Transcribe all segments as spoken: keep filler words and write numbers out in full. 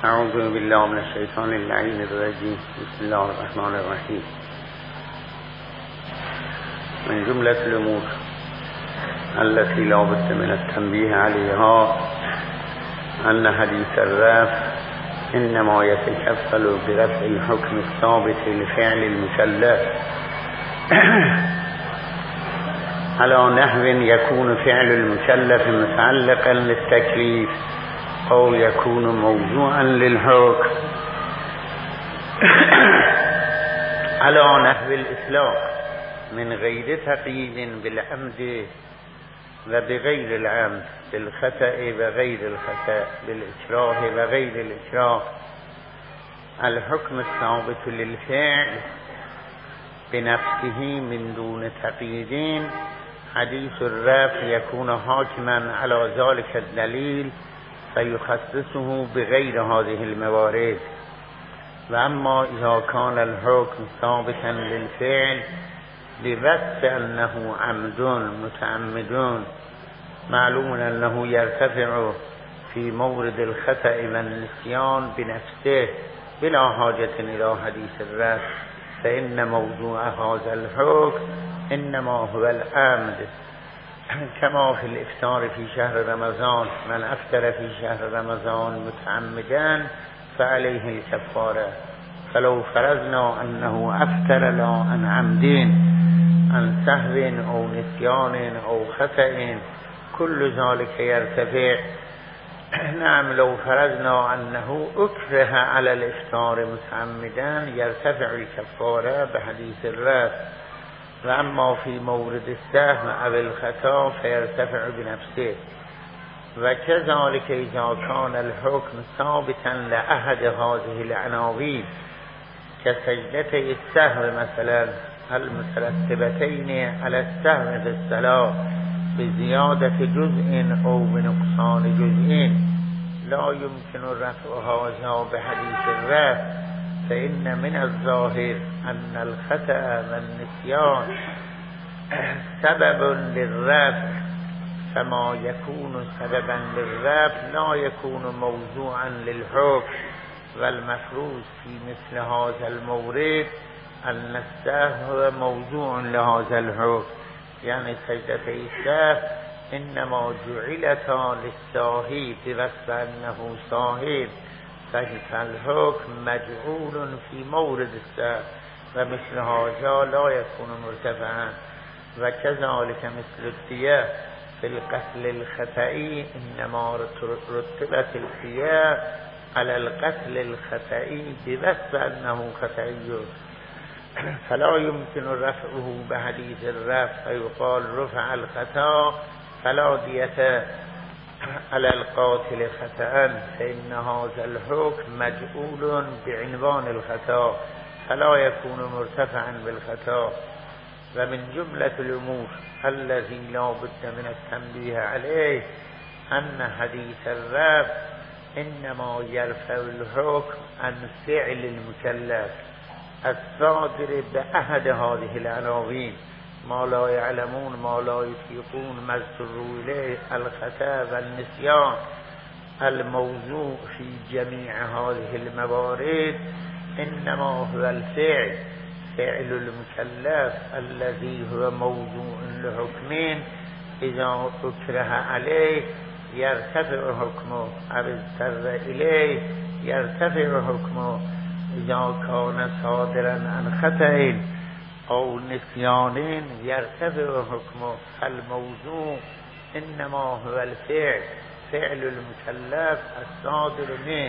اعوذ بالله من الشیطان اللعین الرجیم. بسم الله الرحمن الرحیم. من جملة الأمور التي لا بد من التنبيه عليها أن حديث الرفع إنما يتكفل برفع الحكم الثابت لفعل المكلف على نحو يكون فعل المكلف متعلقا للتكليف أو يكون موضوعا للحكم على نحو الإطلاق من غير تقييد بالعمد وبغير العمد، بالخطأ وغير الخطأ، بالإكراه وغير الإكراه. الحكم الثابت للفعل بنفسه من دون تقييد حديث الرفع يكون حاكما على ذلك الدليل فيخصصه بغير هذه الموارد. وأما إذا كان الحكم ثابتا للفعل ببث أنه عمد متعمد معلوم أنه يرتفع في مورد الخطأ والنسيان بنفسه بلا حاجة إلى حديث الرفع، فإن موضوع هذا الحكم إنما هو العمد، كما في الإفطار في شهر رمضان. من أفطر في شهر رمضان متعمدا فعليه الكفارة. فلو فرضنا أنه أفطر لا عن عمد، عن سهو أو نسيان أو خطأ، كل ذلك يرتفع. نعم، لو فرضنا أنه أكره على الإفطار متعمدا يرتفع الكفارة بحديث الرفع. وأما في مورد السهو أو الخطأ فيرتفع بنفسه. وكذلك إذا كان الحكم ثابتا لأحد هذه العناوين كسجدتي السهو مثلا المترتبتين على السهو في الصلاة بزيادة جزء أو بنقصان جزء، لا يمكن رفع هذا بحديث الرفع، فإن من الظاهر أن الخطأ والنسيان سبب للرفع، فما يكون سببا للرفع لا يكون موضوعا للحكم. والمفروض في مثل هذا المورد أن السهو موضوع لهذا الحكم، يعني سجدتي السهو إنما جعلتا للساهي بوصف أنه ساهي، فالحكم مجعول في مورد السهو، ومثل هذا لا يكون مرتفعا. وكذلك مثل الدية في القتل الخطئي إنما رتبت الدية على القتل الخطئي بوصف أنه خطئي، فلا يمكن رفعه بحديث الرفع فيقال رفع الخطأ فلا دية على القاتل خطأ، فإن هذا الحكم مجعول بعنوان الخطأ فلا يكون مرتفعا بالخطأ. ومن جملة الأمور الذي لا بد من التنبيه عليه أن حديث الرفع إنما يرفع الحكم عن فعل المكلف الصادر بأحد هذه العناوين، ما لا يعلمون ما لا يطيقون ما اضطروا إليه الخطأ والنسيان. الموضوع في جميع هذه الموارد إنما هو الفعل، فعل المكلف الذي هو موضوع لحكمين، إذا أكره عليه يرتفع حكمه، أو اضطر إليه يرتفع حكمه. إذا كان صادرا عن خطأ أو نسيان يرتفع حكمه. الموضوع إنما هو الفعل، فعل المكلف الصادر منه.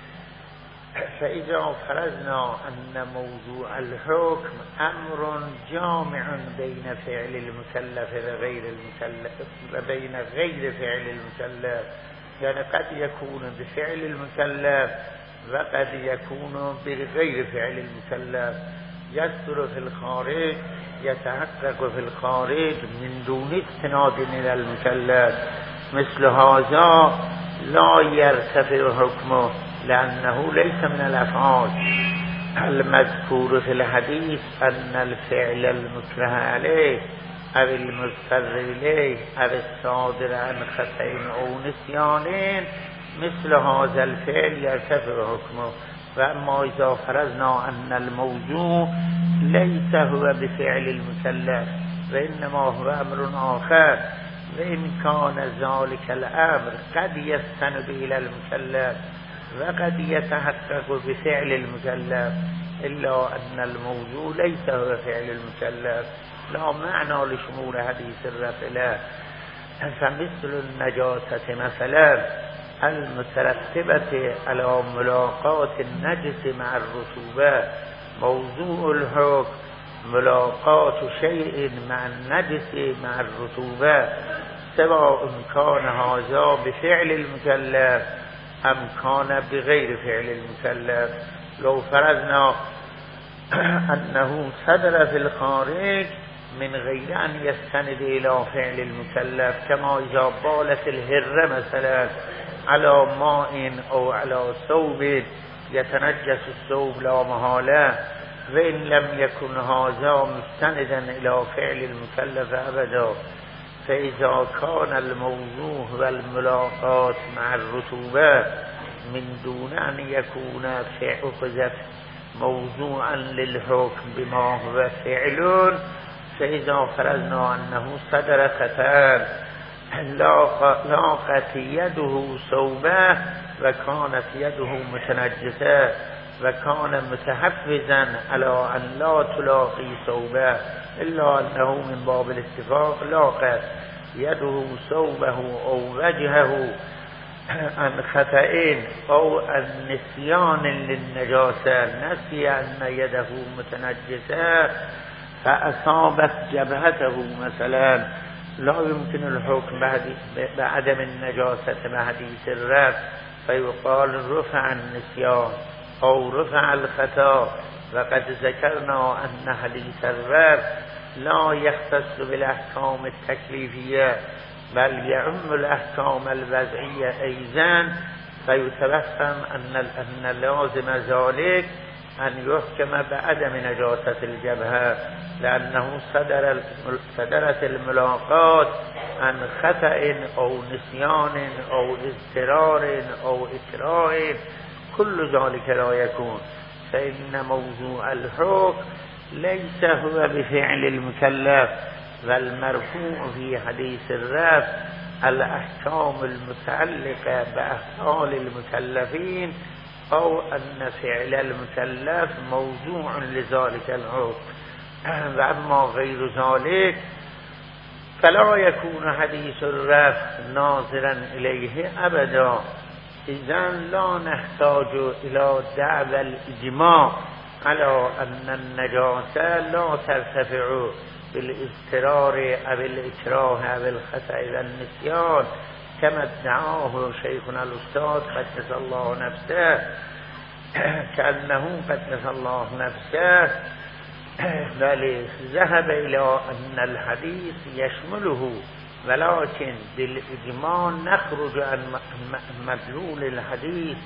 فإذا فرضنا أن موضوع الحكم أمر جامع بين فعل المكلف وغير المكلف وبين غير فعل المكلف، يعني قد يكون بفعل المكلف وقد يكون بغير فعل المكلف، يصدر في الخارج يتحقق في الخارج من دون استناد إلى المكلف، مثل هذا لا يرتفع حكمه لأنه ليس من الأفعال. المذكور في الحديث أن الفعل المكره عليه أو المضطر إليه أو الصادر عن خطأ أو نسيان مثل هذا الفعل يرتفع حكمه. و اما اذا فرضنا ان الموضوع ليس هو بفعل المكلف و انما هو امر آخر و ان كان ذلك الامر قد يستند الى المكلف و قد يتحقق بفعل المكلف الا ان الموضوع ليس هو فعل المكلف لا معنى لشمول حديث الرفع له. فمثل النجاسة مثلا المترتبة على ملاقات النجس مع الرطوبة موضوع الحكم ملاقات شيء مع النجس مع الرطوبة سواء كان هذا بفعل المكلف ام كان بغير فعل المكلف. لو فرضنا انه صدر في الخارج من غير ان يستند الى فعل المكلف كما اذا بالت الهره مثلا على ماء او على ثوب يتنجس الثوب لا محاله وان لم يكن هذا مستندا الى فعل المكلف ابدا. فاذا كان الموضوع والملاقات مع الرطوبه من دون ان يكون فعل موضوعا للحكم بما هو فعل فإذا فرضنا أنه صدر خطأ لاقت يده ثوبه و كانت يده متنجسة و كان متحفظا على أن لا تلاقي ثوبه إلا أنه من باب الاتفاق لاقت يده ثوبه أو وجهه عن خطأ أو عن نسيان للنجاسة نسي أن يده متنجسة فأصابت جبهته مثلا لا يمكن الحكم بعدم النجاسة مع حديث الرفع فيقال رفع النسيان أو رفع الخطأ. وقد ذكرنا أن حديث الرفع لا يختص بالأحكام التكليفية بل يعم الأحكام الوضعية أيضا فيتفهم أن أن لازم ذلك أن يحكم بعدم نجاسة الجبهة لأنه صدر صدرت الملاقات عن خطأ أو نسيان أو اضطرار أو إكراه كل ذلك لا يكون. فإن موضوع الحكم ليس هو بفعل المكلف والمرفوع في حديث الرفع الأحكام المتعلقة بأفعال المكلفين أو أن فعل المكلف موضوع لذلك الحكم. وأما غير ذلك فلا يكون حديث الرفع ناظرا إليه أبدا. إذن لا نحتاج إلى دعوى الإجماع على أن النجاسة لا ترتفع بالاضطرار أو الإكراه أو الخطأ والنسيان كما ادعاه شيخنا الأستاذ قدس الله نفسه كأنه قدس الله نفسه بل ذهب إلى أن الحديث يشمله ولكن بالإجماع نخرج عن مدلول الحديث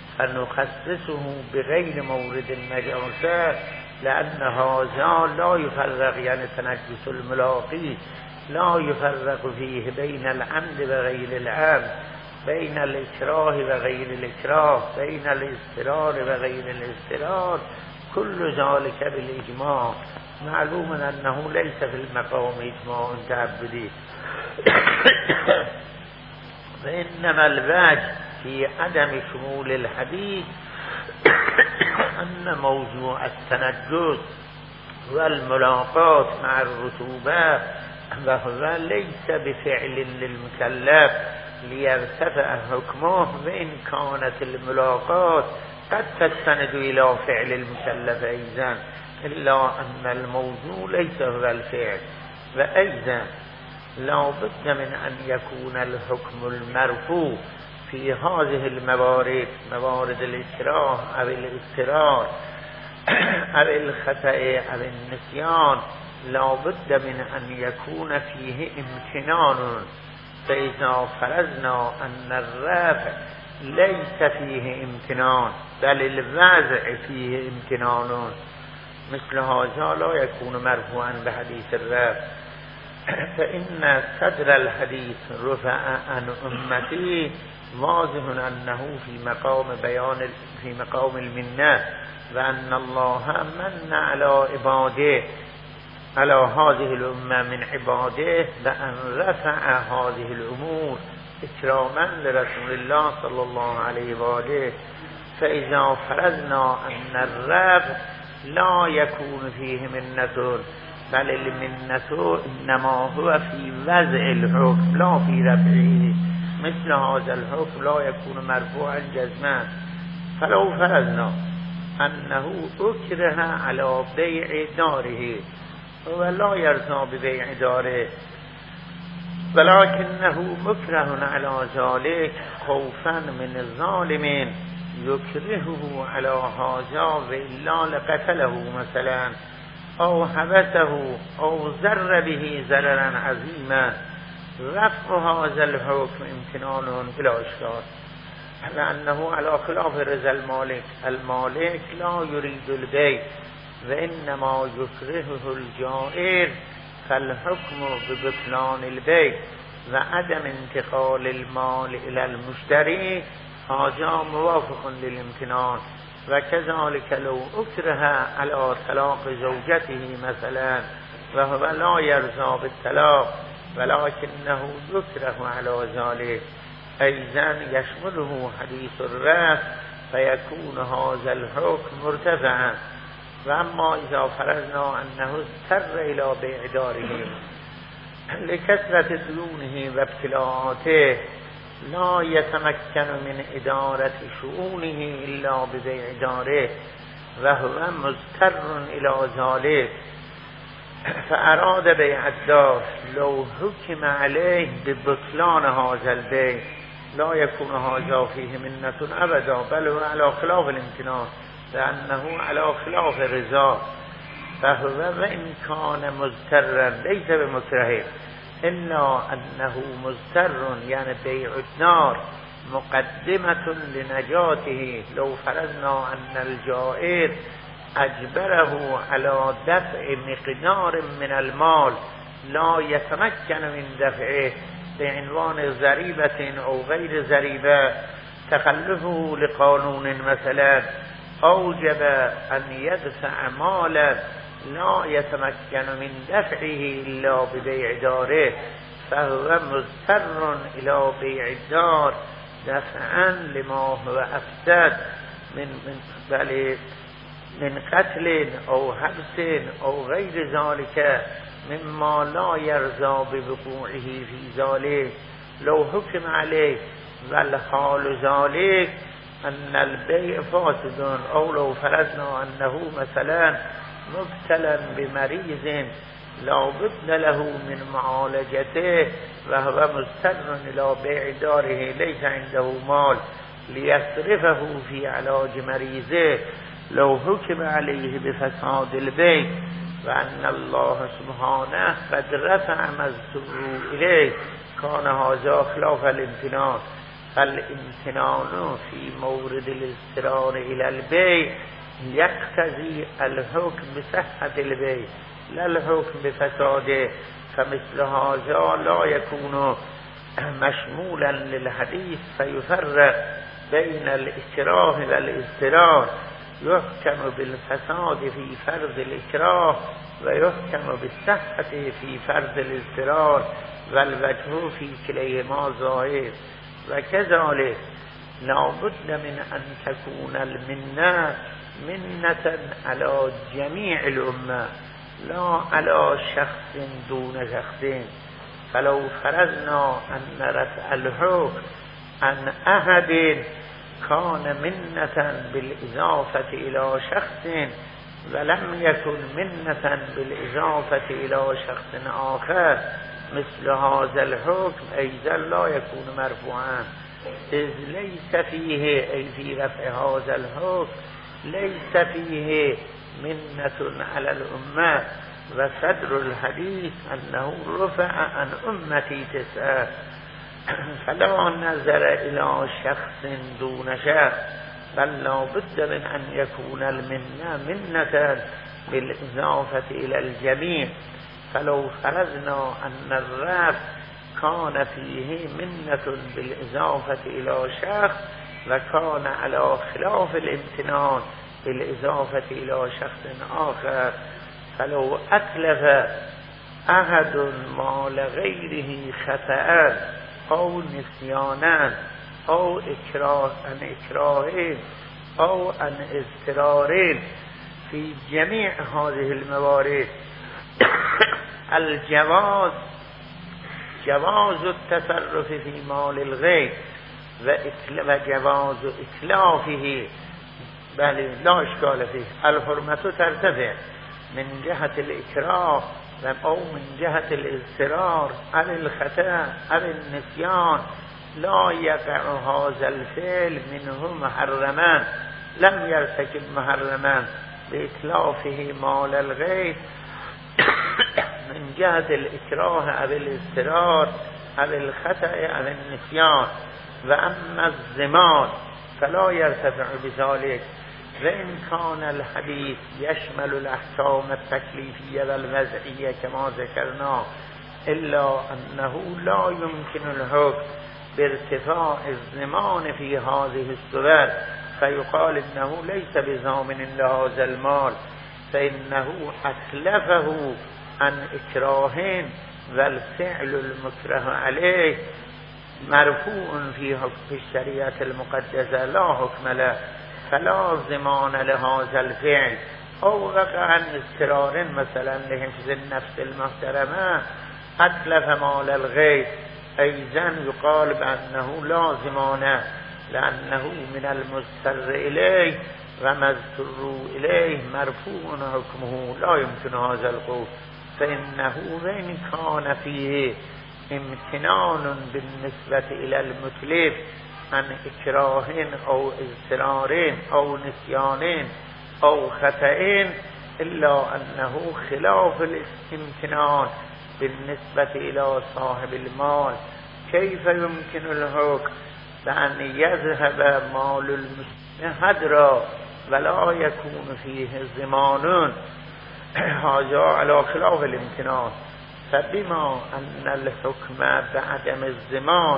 فنخصصه بغير مورد النجاسة لأن هذا لا يفرق يعني تنجس الملاقي لا يفرق فيه بين العمد وغير العمد بين الإكراه وغير الإكراه بين الاضطرار وغير الاضطرار كل ذلك بالإجماع. معلوم أنه ليس في المقام إجماع تعبدي فإنما الوجه في عدم شمول الحديث أن موضوع التنجس والملاقات مع الرطوبة وهو ليس بفعل للمكلف ليرتفع حكمه وإن كانت الملاقات قد تستند إلى فعل المكلف أيضا إلا أن الموضوع ليس هو الفعل. وأيضا لا بد من أن يكون الحكم المرفوع في هذه الموارد موارد الإكراه أو الاضطرار أو الخطأ أو النسيان لا بد من أن يكون فيه امتنان. فإذا فرضنا أن الرفع ليس فيه امتنان بل الوضع فيه امتنان مثل هذا لا يكون مرفوعا بحديث الرفع. فإن صدر الحديث رفع عن أمتي واضح انه في مقام بیان في مقام المنه و ان الله من على عباده على هذه الامه من عباده و ان رفع هذه الامور اکراما لرسول الله صلی الله علیه و آله. فاذا فرضنا ان الرفع لا يكون فيه منة بل المنة انما هو في وضع الحكم لا في رفعه مثل هذا الحكم لا يكون مرفوعا جزما. فلو فرضنا انه اکره على بیع داره ولا يرضى ببيع داره ولكنه مكره على ذلك خوفا من الظالمين يكرهه على هذا وإلا لقتله مثلا او حبسه او ضر به ضررا عظيما. رفع هذا الحكم امتنان بلا اشكال لأنه على خلاف رضا المالك. المالك لا يريد البيع وإنما يكرهه الجائر فالحكم ببطلان البيع وعدم انتقال المال إلى المشتري هذا موافق للامتنان. وكذلك لو أكره على طلاق زوجته مثلا وهو لا يرضى بالطلاق ولكنه يكره على ذلك أيضا يشمله حديث الرفع فيكون هذا الحكم مرتفعا. واما اذا فرضنا انه اضطر الى بيع داره لكثرة ديونه و ابتلاعاته لا يتمكن من ادارة شؤونه الا ببيع داره وهو مضطر الى ذلك فاراد بيع الدار لو حكم عليه ببطلان هذا البيع لا يكون هذا فيه منة ابدا بل هو على خلاف الامتنان لأنه على خلاف رضا. فهو وإن كان مضطرا ليس بمكره إلا أنه مضطر يعني بيع النار مقدمة لنجاته. لو فرضنا أن الجائر أجبره على دفع مقدار من المال لا يتمكن من دفعه بعنوان ضريبة أو غير ضريبة تخلفه لقانون مثلا أوجب أن يدفع مالا لا يتمكن من دفعه إلا ببيع داره فهو مضطر إلى بيع الدار دفعا لما هو أفسد من من بل من قتل أو حبس أو غير ذلك مما لا يرضى بوقوعه في ذلك. لو حكم عليه والحال ذلك أن البيع فاسد أو لو فرضنا أنه مثلا مبتلا بمريض لا بد له من معالجته وهو مضطر إلى بيع داره ليس عنده مال ليصرفه في علاج مريضه لو حكم عليه بفساد البيع وأن الله سبحانه قد رفع مذكور إليه كان هذا خلاف الامتنان. فالامتنان في مورد الاضطرار إلى البيع يقتضي الحكم بصحة البيع لا الحكم بفساده. فمثل هذا لا يكون مشمولا للحديث فيفرق بين الإكراه والاضطرار. يحكم بالفساد في فرض الإكراه ويحكم بالصحة في فرض الاضطرار والوجه في كليهما ظاهر. وكذلك لا بد من أن تكون المنة منة على جميع الأمة لا على شخص دون شخص. فلو فرضنا أن رفع الحكم عن أحد كان منة بالإضافة إلى شخص ولم يكن منة بالإضافة إلى شخص آخر مثل هذا الحكم أيضا لا يكون مرفوعا إذ ليس فيه أي في رفع هذا الحكم ليس فيه منة على الأمة. وصدر الحديث أنه رفع عن أمتي تسعة فلا نظر إلى شخص دون شخص بل لا بد من أن يكون المنة منة بالإضافة إلى الجميع. فلو فرضنا أن الرفع كان فيه منة بالإضافة إلى شخص وكان على خلاف الامتنان بالإضافة إلى شخص آخر فلو أتلف أحد مال غيره خطأ أو نسيانا أو إكراه عن إكراه أو عن اضطرار في جميع هذه الموارد الجواز جواز التصرف في مال الغير و جواز إتلافه بل لا إشكال فيه. الحرمة ترتفع من جهة الإكراه أو من جهة الاضطرار أو الخطأ أو النسيان. لا يقع هذا الفعل منه محرما، لم يرتكب محرما بإتلافه مال الغير من جهة الإكراه أو الاضطرار أو الخطأ أو النسيان. وأما الضمان فلا يرتفع بذلك. وإن كان الحديث يشمل الأحكام التكليفية والوضعية كما ذكرنا إلا أنه لا يمكن الحكم بارتفاع الضمان في هذه الصور فيقال إنه ليس بضامن لهذا المال فإنه أتلفه عن إكراه والفعل المكره عليه مرفوع في حكم الشريعة المقدسة لا حكم له فلا ضمان لهذا الفعل. أو وقع عن اضطرار مثلا لحفظ النفس المحترمة أتلف مال الغير أيضا يقال بأنه لا ضمان لأنه من المضطر إليه ومضطر إليه مرفوع حكمه لا يمكن هذا القول. فإنه وإن كان فيه امتنان بالنسبة إلى المتلف عن إكراه أو اضطرار أو نسيان أو خطأ إلا أنه خلاف الامتنان بالنسبة إلى صاحب المال. كيف يمكن الحكم بأن يذهب مال المسلم هدرا ولا يكون فيه ضمان؟ هذا على خلاف الامتنان. فبما أن الحكم بعدم الضمان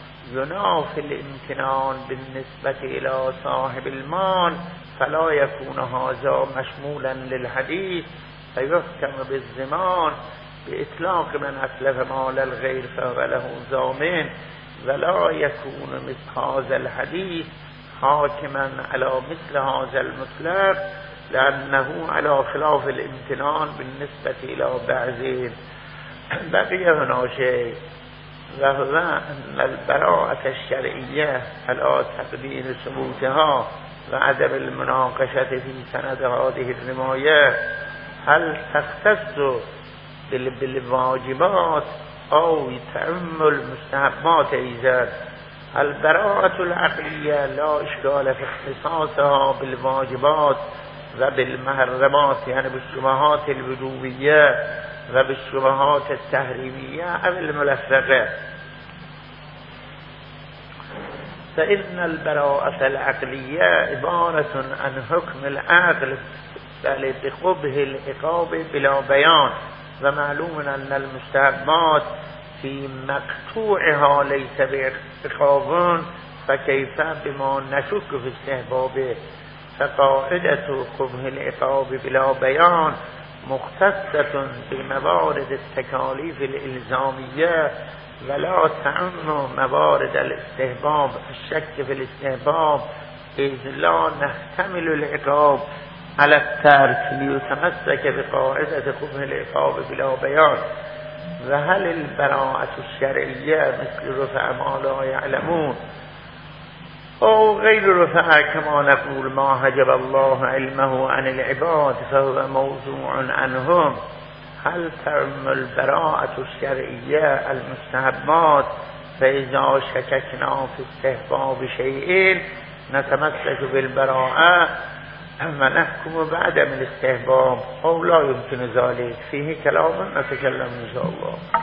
ينافي الامتنان بالنسبة إلى صاحب المال فلا يكون هذا مشمولا للحديث فيحكم بالضمان بإطلاق من أتلف مال الغير فهو له ضامن ولا يكون مثل هذا الحديث حاكما على مثل هذا المطلق لأنه على خلاف الامتنان بالنسبة إلى بعض. بقي هنا شيء وهو أن البراءة الشرعية على تقدير ثبوتها وعدم المناقشة في سند هذه الرواية هل تختص بالواجبات أو تعم المستحبات أيضا؟ البراءة العقلية لا إشكال في اختصاصها بالواجبات وبالمحرمات يعني بالشبهات الوجوبية وبالشبهات التحريمية أو الملفقة. فإن البراءة العقلية عبارة عن حكم العقل بل بقبه العقاب بلا بيان. ومعلوم أن المستحبات في مقطوعها ليس بعقاب فكيف بما نشك في استحبابه. فقاعدة قبه العقاب بلا بيان مختصة بموارد التكاليف الإلزامية ولا تعم موارد الاستحباب. الشك في الاستحباب إذ لا نحتمل العقاب على الترك ليتمسك بقاعدة قبه العقاب بلا بيان. وهل البراءة الشرعية مثل رفع ما لا يعلمون أو غير رفع كما نقول ما حجب الله علمه عن العباد فهو موضوع عنهم؟ هل تعم البراءة الشرعية المستحبات فإذا شككنا في استحباب شيء نتمسك بالبراءة ونحكم بعدم الاستحباب أو لا يمكن ذلك؟ فيه كلام نتكلم إن شاء الله.